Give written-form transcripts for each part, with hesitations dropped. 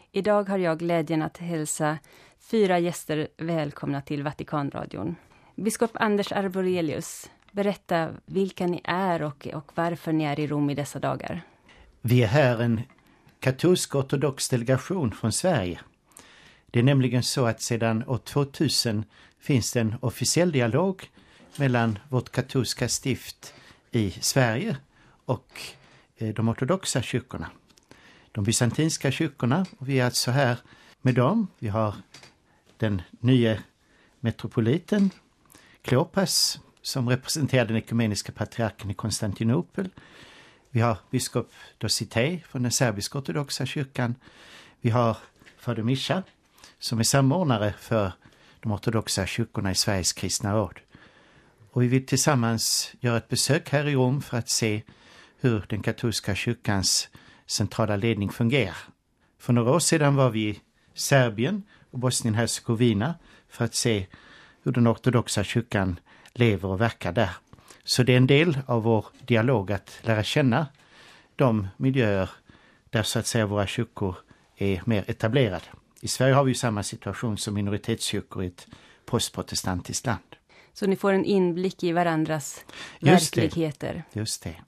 Idag har jag glädjen att hälsa 4 gäster välkomna till Vatikanradion. Biskop Anders Arborelius, berätta vilka ni är och varför ni är i Rom i dessa dagar. Vi är här en katolsk ortodox delegation från Sverige. Det är nämligen så att sedan år 2000 finns det en officiell dialog mellan vårt katolska stift i Sverige och de ortodoxa kyrkorna. De bysantinska kyrkorna, och vi är alltså här med dem. Vi har den nya metropoliten Kleopas som representerar den ekumeniska patriarken i Konstantinopel. Vi har biskop Dositej från den serbiska ortodoxa kyrkan. Vi har fader Mischa som är samordnare för de ortodoxa kyrkorna i Sveriges kristna råd. Och vi vill tillsammans göra ett besök här i Rom för att se hur den katolska kyrkans centrala ledning fungerar. För några år sedan var vi i Serbien och Bosnien-Hercegovina för att se hur den ortodoxa kyrkan lever och verkar där. Så det är en del av vår dialog att lära känna de miljöer där så att säga våra kyrkor är mer etablerade. I Sverige har vi ju samma situation som minoritetskyrkor i ett postprotestantiskt land. Så ni får en inblick i varandras verkligheter. Just det.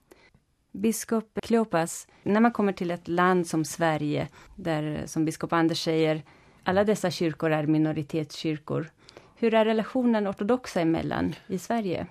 Biskop Kleopas, när man kommer till ett land som Sverige, där som biskop Anders säger, alla dessa kyrkor är minoritetskyrkor. Hur är relationen ortodoxa emellan i Sverige?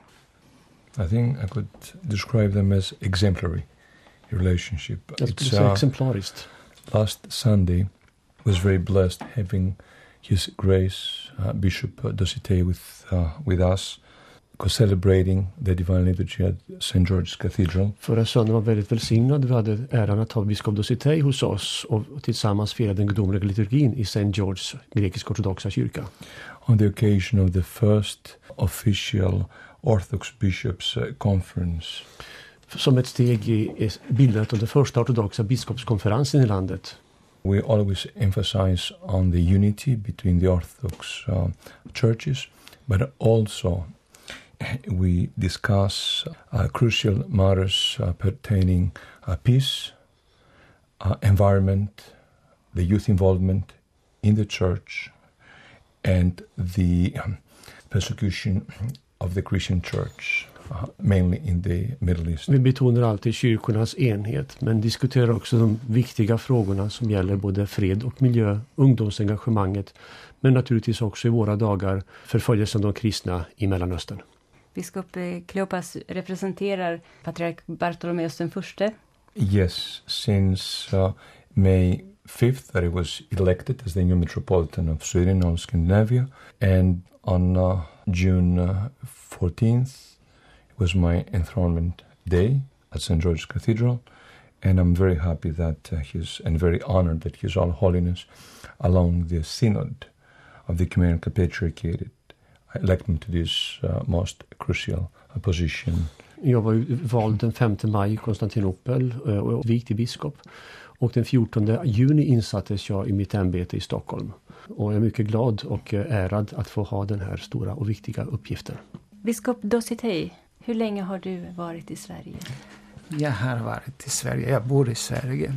I think I could describe them as exemplary relationship. It's exemplariskt. Last Sunday was very blessed having His Grace Bishop Dositej with us, celebrating the Divine Liturgy at St. George's Cathedral. Förra söndagen var väldigt välsignad. Vi hade äran att ha biskop Dositej hos oss och tillsammans fira den gudomliga liturgin i St. George's grekisk-ortodoxa kyrka. On the occasion of the first official Orthodox Bishops Conference. Som ett steg i bildandet av den första ortodoxa biskopskonferensen i landet. We always emphasize on the unity between the Orthodox churches, but also we discuss crucial matters pertaining peace, environment, the youth involvement in the church, and the persecution of the Christian church, mainly in the Middle East. Vi betonar alltid kyrkornas enhet, men diskuterar också de viktiga frågorna som gäller både fred och miljö, ungdomsengagemanget, men naturligtvis också i våra dagar förföljelsen av de kristna i Mellanöstern. Biskop Kleopas representerar patriark Bartolomeus den förste. Yes, since May 5th that he was elected as the new metropolitan of Sweden and Scandinavia, and on June 14th it was my enthronement day at St. George's Cathedral, and I'm very happy that and very honored that His All Holiness, along the synod of the Ecumenical Patriarchate, elected me to this most crucial position. Jag var vald den 5 maj i Konstantinopel och vigd till biskop. Och den 14 juni insattes jag i mitt ämbete i Stockholm. Och jag är mycket glad och ärad att få ha den här stora och viktiga uppgiften. Biskop Dositej, hur länge har du varit i Sverige? Jag har varit i Sverige. Jag bor i Sverige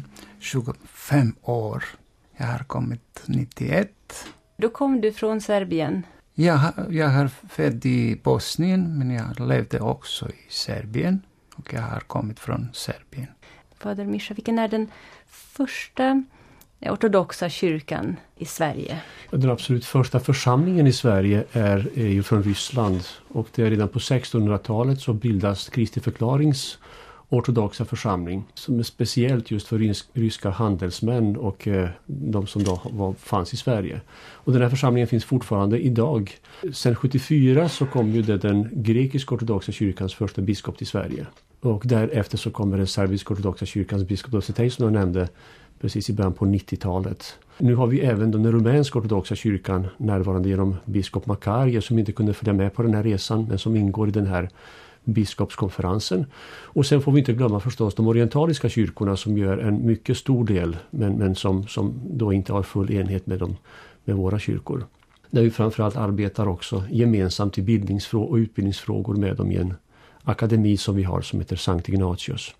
25 år. Jag har kommit 91. Då kom du från Serbien? Jag har född i Bosnien, men jag levde också i Serbien. Och jag har kommit från Serbien. Fader Mischa, vilken är den första ortodoxa kyrkan i Sverige? Den absolut första församlingen i Sverige är ju från Ryssland. Och det är redan på 1600-talet så bildas Kristi förklarings ortodoxa församling. Som är speciellt just för ryska handelsmän och de som då fanns i Sverige. Och den här församlingen finns fortfarande idag. Sen 74 så kom ju den grekisk-ortodoxa kyrkans första biskop till Sverige. Och därefter så kommer den serbisk-ortodoxa kyrkans biskop Dositej som jag nämnde precis i början på 90-talet. Nu har vi även den rumänsk-ortodoxa kyrkan närvarande genom biskop Makarje som inte kunde följa med på den här resan men som ingår i den här biskopskonferensen. Och sen får vi inte glömma förstås de orientaliska kyrkorna som gör en mycket stor del men som då inte har full enhet med våra kyrkor. Där vi framförallt arbetar också gemensamt i bildningsfrågor och utbildningsfrågor med dem i en akademi som vi har som heter Sankt Ignatius.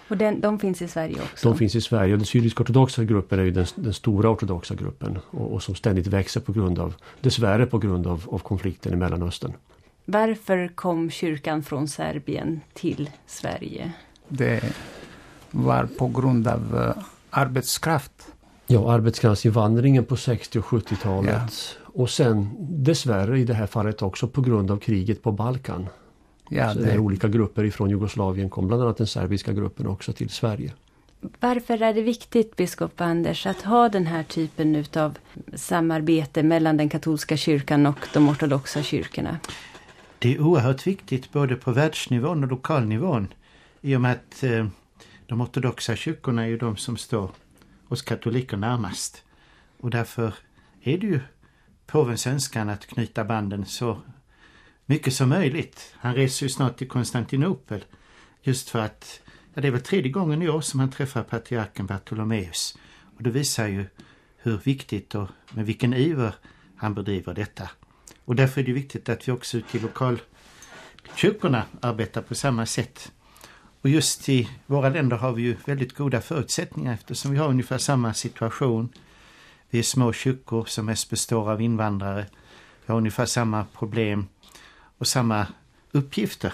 Och de finns i Sverige också? De finns i Sverige, och den syrisk-ortodoxa gruppen är ju den stora ortodoxa gruppen och som ständigt växer dessvärre på grund av konflikten i Mellanöstern. Varför kom kyrkan från Serbien till Sverige? Det var på grund av arbetskraft. Ja, arbetskraftsinvandringen på 60- och 70-talet. Ja. Och sen dessvärre i det här fallet också på grund av kriget på Balkan. Ja, där olika grupper ifrån Jugoslavien kom, bland annat den serbiska gruppen också till Sverige. Varför är det viktigt, biskop Anders, att ha den här typen av samarbete mellan den katolska kyrkan och de ortodoxa kyrkorna? Det är oerhört viktigt både på världsnivån och lokalnivån, i och med att de ortodoxa kyrkorna är ju de som står oss katoliker närmast. Och därför är det ju påvens önskan att knyta banden så mycket som möjligt. Han reser ju snart till Konstantinopel just för att, det är väl 3:e gången i år som han träffar patriarken Bartolomeus. Och det visar ju hur viktigt och med vilken iver han bedriver detta. Och därför är det viktigt att vi också ute i lokalkyrkorna arbetar på samma sätt. Och just i våra länder har vi ju väldigt goda förutsättningar eftersom vi har ungefär samma situation. Vi är små kyrkor som mest består av invandrare. Vi har ungefär samma problem och samma uppgifter.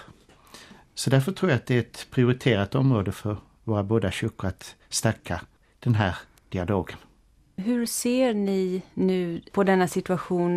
Så därför tror jag att det är ett prioriterat område för våra båda kyrkor att stärka den här dialogen. Hur ser ni nu på denna situation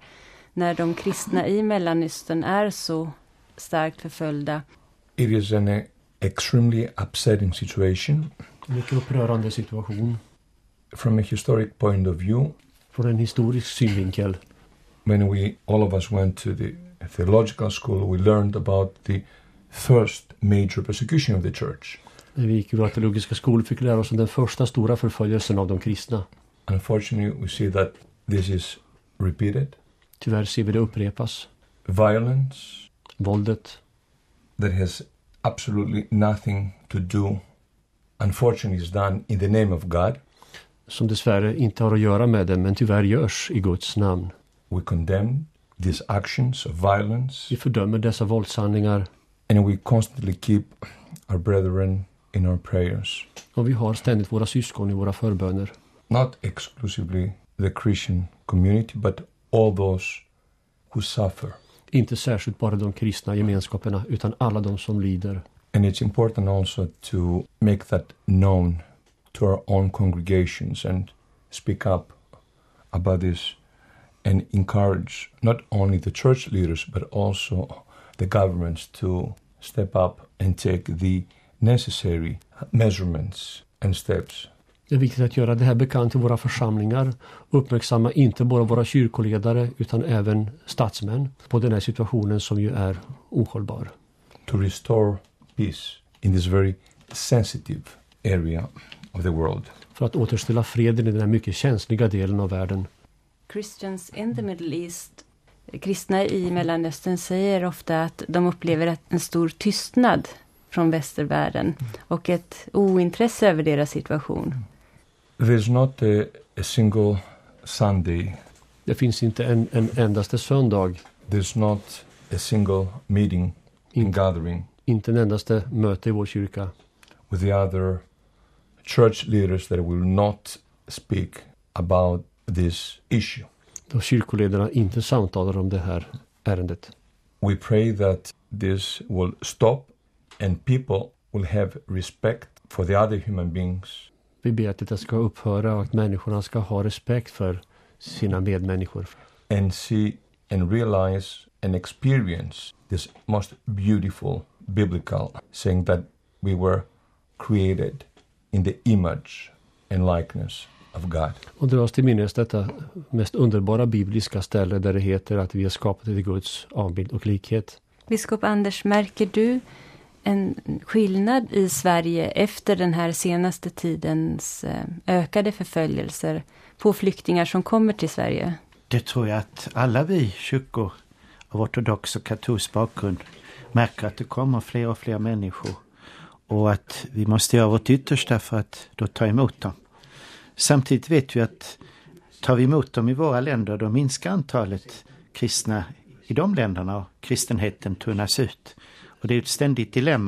när de kristna i Mellanöstern är så starkt förföljda? It is an extremely upsetting situation. Mycket upprörande situation. From a historic point of view. Från en historisk synvinkel. When all of us went to the theological school, we learned about the first major persecution of the church. När vi gick i våra teologiska skolor fick lära oss om den första stora förföljelsen av de kristna. Unfortunately, we see that this is repeated. Tyvärr ser vi det upprepas. Violence. Våldet. That has absolutely nothing to do, unfortunately is done in the name of God. Som dessvärre inte har att göra med det, men tyvärr görs i Guds namn. We condemn these actions of violence. Vi fördömer dessa våldshandlingar. And we constantly keep our brethren in our prayers. Och vi har ständigt våra syskon i våra förböner. Not exclusively the Christian community, but all those who suffer. Inte särskilt bara de kristna gemenskaperna, utan alla de som lider. And it's important also to make that known to our own congregations and speak up about this and encourage not only the church leaders but also the governments to step up and take the necessary measurements and steps. Det är viktigt att göra det här bekant i våra församlingar. Uppmärksamma inte bara våra kyrkoledare utan även statsmän på den här situationen som ju är ohållbar. To restore peace in this very sensitive area of the world. För att återställa freden i den här mycket känsliga delen av världen. Christians in the Middle East, kristna i Mellanöstern, säger ofta att de upplever en stor tystnad från västervärlden och ett ointresse över deras situation. There's not a single Sunday. Det finns inte en endaste söndag. There's not a single meeting and gathering. Inte en endaste möte i vår kyrka. With the other church leaders that will not speak about this issue. Då kyrkoledarna inte samtalar om det här ärendet. We pray that this will stop and people will have respect for the other human beings. Vi ber att det ska upphöra och att människorna ska ha respekt för sina medmänniskor. And see and realize and experience this most beautiful biblical saying that we were created in the image and likeness of God. Och dra oss till minnes detta mest underbara bibliska ställe där det heter att vi är skapade till Guds avbild och likhet. Biskop Anders, märker du en skillnad i Sverige efter den här senaste tidens ökade förföljelser på flyktingar som kommer till Sverige? Det tror jag att alla vi kyrkor av ortodox och katolsk bakgrund märker att det kommer fler och fler människor och att vi måste göra vårt yttersta för att då ta emot dem. Samtidigt vet vi att tar vi emot dem i våra länder då minskar antalet kristna i de länderna och kristenheten tunnas ut. Och det är ett ständigt dilemma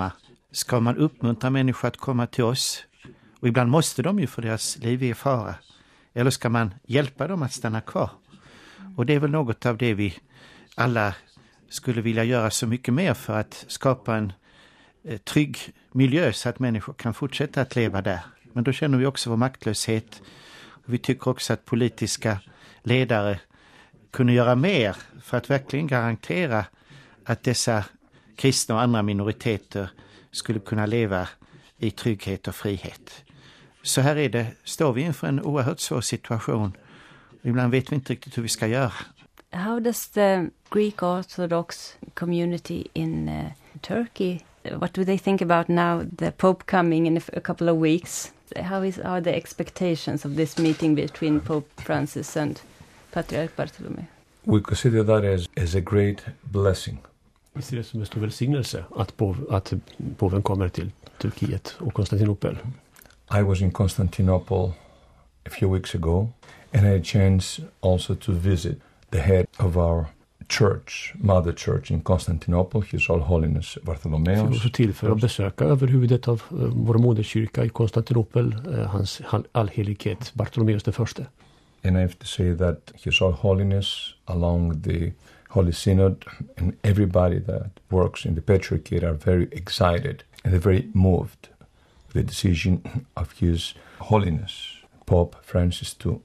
Ska man uppmuntra människor att komma till oss? Och ibland måste de ju för deras liv är i fara. Eller ska man hjälpa dem att stanna kvar? Och det är väl något av det vi alla skulle vilja göra så mycket mer för att skapa en trygg miljö så att människor kan fortsätta att leva där. Men då känner vi också vår maktlöshet. Vi tycker också att politiska ledare kunde göra mer för att verkligen garantera att dessa kristna och andra minoriteter skulle kunna leva i trygghet och frihet. Så här står vi inför en oerhört svår situation. Ibland vet vi inte riktigt hur vi ska göra. How does the Greek Orthodox community in Turkey, what do they think about now the Pope coming in a couple of weeks? Are the expectations of this meeting between Pope Francis and Patriarch Bartolomé? We consider that as a great blessing. Vi ser det som en stor välsignelse att påven kommer till Turkiet och Konstantinopel. I was in Constantinople a few weeks ago and I had a chance also to visit the head of our church, Mother Church in Constantinople, His All Holiness Bartholomeus. Jag fick också tillfälle att besöka överhuvudet av vår moderkyrka i Konstantinopel, hans allhelighet Bartolomeus den förste. And I have to say that His All Holiness, along the Holy Synod, and everybody that works in the Patriarchate are very excited and they're very moved with the decision of His Holiness, Pope Francis, to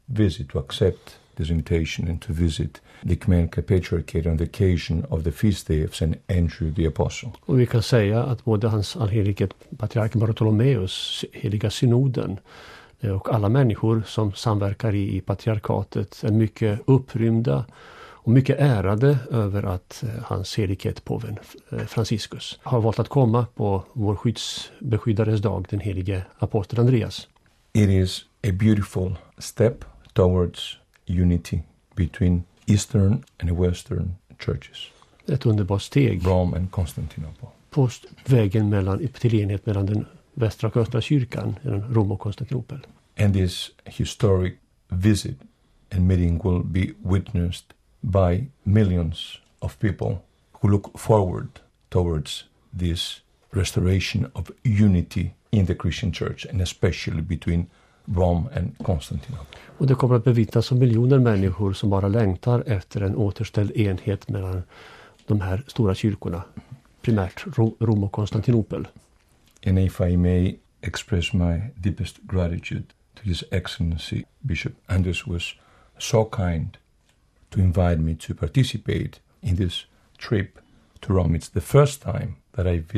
accept this invitation and to visit the Ecumenical Patriarchate on the occasion of the feast day of St. Andrew the Apostle. Och vi kan säga att både hans allhelighet Patriarken Bartolomeus, heliga synoden och alla människor som samverkar i patriarkatet är mycket upprymda och mycket ärade över att hans helighet påven Franciscus har valt att komma på vår beskyddades dag, den helige apostel Andreas. It is a beautiful step towards unity between Eastern and Western churches. Ett underbart steg. Rome and Constantinople. På vägen till enhet mellan den västra och östra kyrkan, Rom och Konstantinopel. And this historic visit and meeting will be witnessed by millions of people who look forward towards this restoration of unity in the Christian church and especially between Rome and Constantinople. Och det kommer att bevittnas av miljoner människor som bara längtar efter en återställd enhet mellan de här stora kyrkorna, primärt Rom och Konstantinopel. And if I may express my deepest gratitude to His Excellency Bishop Anders was so kind to invite me to participate in this trip to Rome. It's the first time that I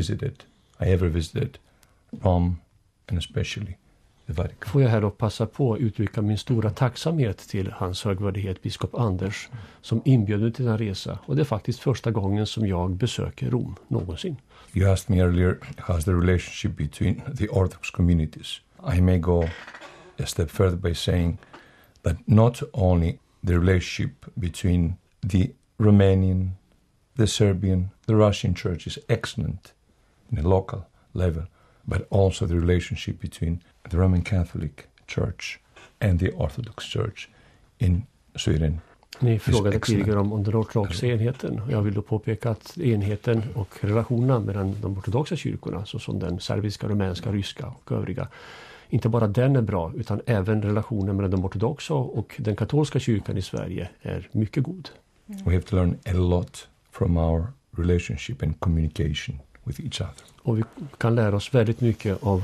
ever visited Rome and especially the Vatican. Får jag här då passa på att uttrycka min stora tacksamhet till hans högvärdighet biskop Anders som inbjöd mig till den resa. Och det är faktiskt första gången som jag besöker Rom någonsin. You asked me earlier, how's the relationship between the Orthodox communities? I may go a step further by saying that not only the relationship between the Romanian, the Serbian, the Russian church is excellent in a local level, but also the relationship between the Roman Catholic Church and the Orthodox Church in Sweden. Ni frågade tidigare om den ortodoxa enheten. Jag vill då påpeka att enheten och relationerna mellan de ortodoxa kyrkorna, såsom den serbiska, rumänska, ryska och övriga, inte bara den är bra, utan även relationen mellan de ortodoxa och den katolska kyrkan i Sverige är mycket god. We have to learn a lot from our relationship and communication with each other. Och vi kan lära oss väldigt mycket av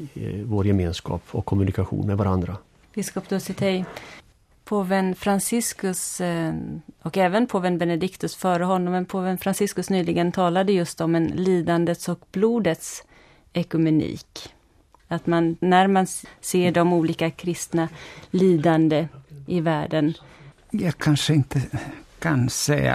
vår gemenskap och kommunikation med varandra. Biskop Dositej, påven Franciscus och även påven Benediktus före honom, men påven Franciscus nyligen talade just om en lidandets och blodets ekumenik. Att när man ser de olika kristna lidande i världen. Jag kanske inte kan säga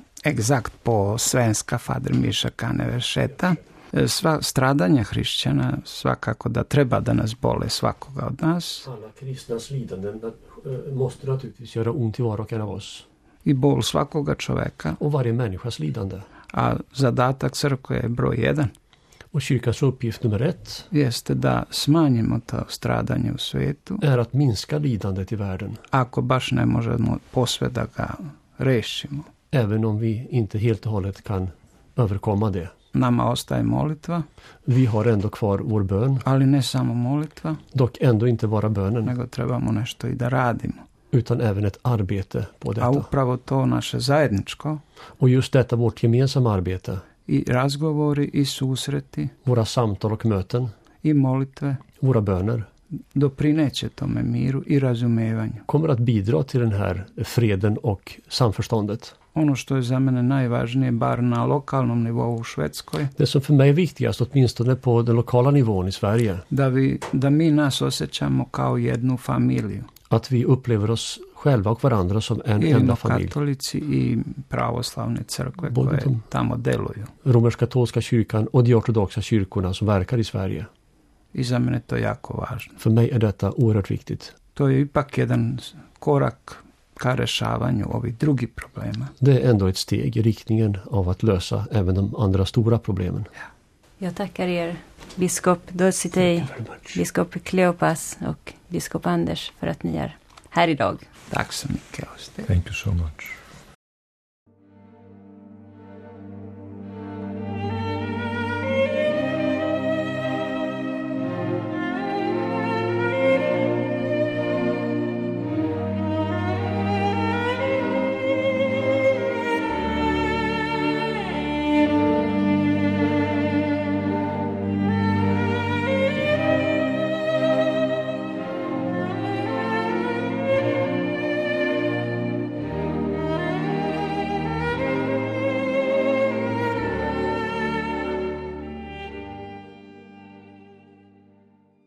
exakt på svenska, Fader Miša kan översätta. Stradanja hrišćana svakako da treba da nas bole svakoga od nas. Alla kristnas lidanden måste naturligtvis göra ont i var och en av oss. I bol svakoga čoveka. Och varje människas lidande. A zadatak crkve je broj 1. Och kyrkans uppgift nummer 1 jeste da smanjimo to stradanje u svijetu. Är att minska lidandet i världen. Ako baš ne možemo posve da ga rešimo. Även om vi inte helt och hållet kan överkomma det. nama ostaje molitva, Vi har ändå kvar vår bön, ali ne samo molitva, dock ändå inte bara bönen, nego trebamo nešto i da radimo. utan även ett arbete på A detta. upravo to naše zajedničko Och just detta vårt gemensamma arbete, i razgovori i susreti våra samtal och möten, i molitve våra böner, doprineće tome miru i razumevanju. kommer att bidra till den här freden och samförståndet. Ono što je za mene najvažnije, bar na lokalnom nivou u Švedskoj, Det som för mig är viktigast, åtminstone på den lokala nivån i Sverige, da mi nas osjećamo kao jednu familiju. att vi upplever oss själva och varandra som en enda Imamo familj. katolici i pravoslavne crkve Både koje tom. tamo deluju. Romersk-katolska kyrkan och de ortodoxa kyrkorna som verkar i Sverige. I za mene to jako važno. För mig är detta oerhört viktigt. To je ipak jedan korak ka rešavanju ovih drugih problema. Det är ändå ett steg i riktningen av att lösa även de andra stora problemen. Jag tackar er, biskop Dositej, biskop Kleopas och biskop Anders för att ni är här idag. Tack så mycket. Thank you so much.